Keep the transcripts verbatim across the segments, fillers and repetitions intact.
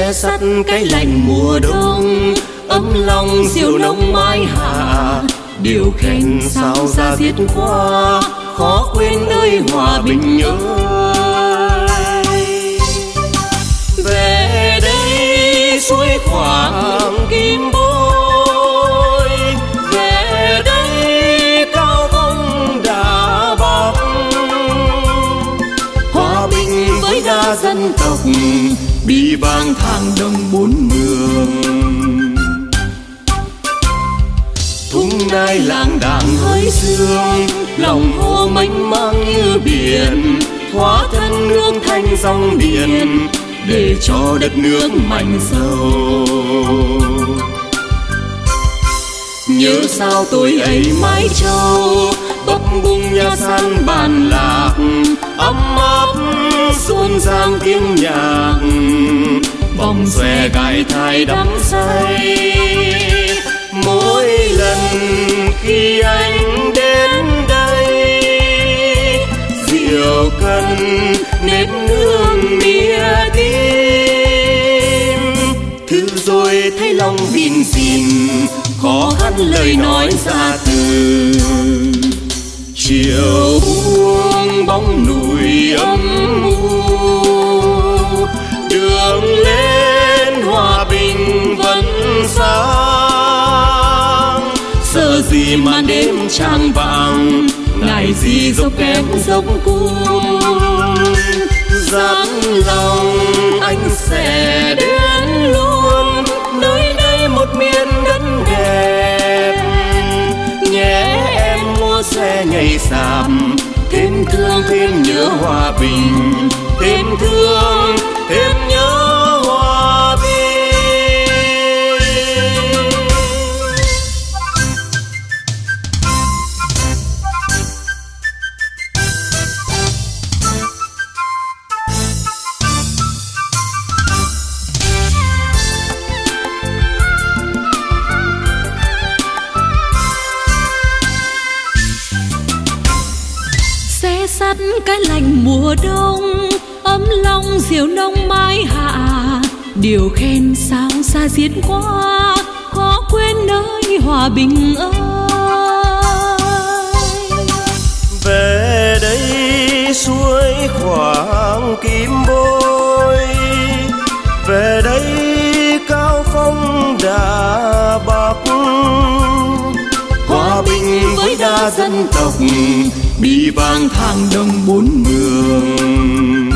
Xe sắt cái lạnh mùa đông, ấm lòng diều nông mái hạ. Điều khen sao ra giết qua, khó quên nơi hòa bình ơi. Về đây suối khoảng kim bôi, về đây cao vông Đà Bắc. Hòa bình với đa dân tộc, bi vang thang đồng bốn mường. Thung nai làng đàng hơi sương, lòng hồ mênh mang như biển. Hóa thân nước thanh dòng điện, để cho đất nước mạnh giàu. Nhớ sao tuổi ấy mái trâu, bốc bung nhà san bàn lạc. Ấm áp xuân giang tiếng nhạc, vòng xòe cài thai đắm say. Mỗi lần khi anh đến đây, rượu cần nếp nương mía tím. Thứ rồi thấy lòng bìn xìn, khó khăn lời nói ra từ. Chiều buông bóng núi âm u, đường lên hòa bình vẫn sáng. Sợ gì mà đêm trăng vàng, ngày gì dốc kém dốc cung. Dám lòng anh sẽ đến luôn, nơi đây một miền đất đẹp. Nhé em mua xe nhảy sạp, thêm thương thêm nhớ hòa bình. Thêm thương thêm nhớ hòa bình. Sắt cái lạnh mùa đông, ấm lòng diều nông mái hạ. Điều khen sao xa xiết qua, khó quên nơi hòa bình ơi. Về đây suối khoảng kim bôi, về đây cao phong Đà Bắc. Hòa bình với đa dân tộc, bi vang thang đồng bốn mường.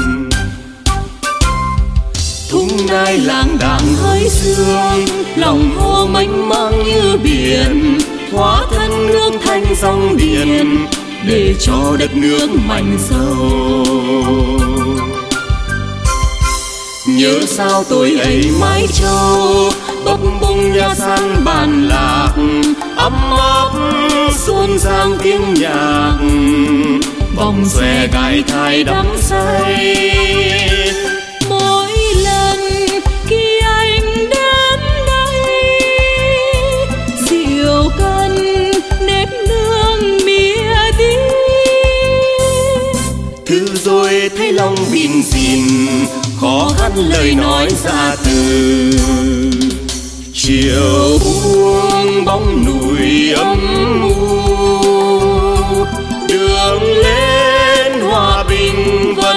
Thung nai làng đàng hơi sương, lòng hồ mênh mang như biển. Hóa thân nước thanh dòng điện, để cho đất nước mạnh giàu. Nhớ sao tuổi ấy mái trâu, bốc bung nhà san bàn lạc. Ấm áp xuân giang tiếng nhạc, vòng xòe cài thai đắm say. Mỗi lần khi anh đến đây, rượu cần nếp nương mía tím. Thứ rồi thấy lòng bìn xìn, khó khăn lời nói ra từ. Chiều buông bóng núi âm u, đường lên hòa bình vẫn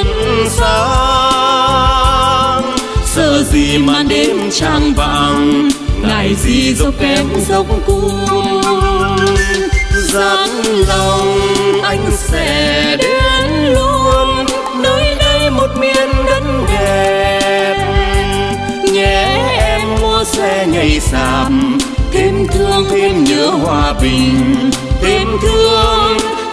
sáng. Sợ gì mà đêm trăng vàng, ngày gì dốc kém dốc cung. Dám lòng anh sẽ đến luôn, nơi đây một miền đất đẹp. Nhé em mua xe nhảy sạp, thêm thương thêm nhớ hòa bình. Thêm thương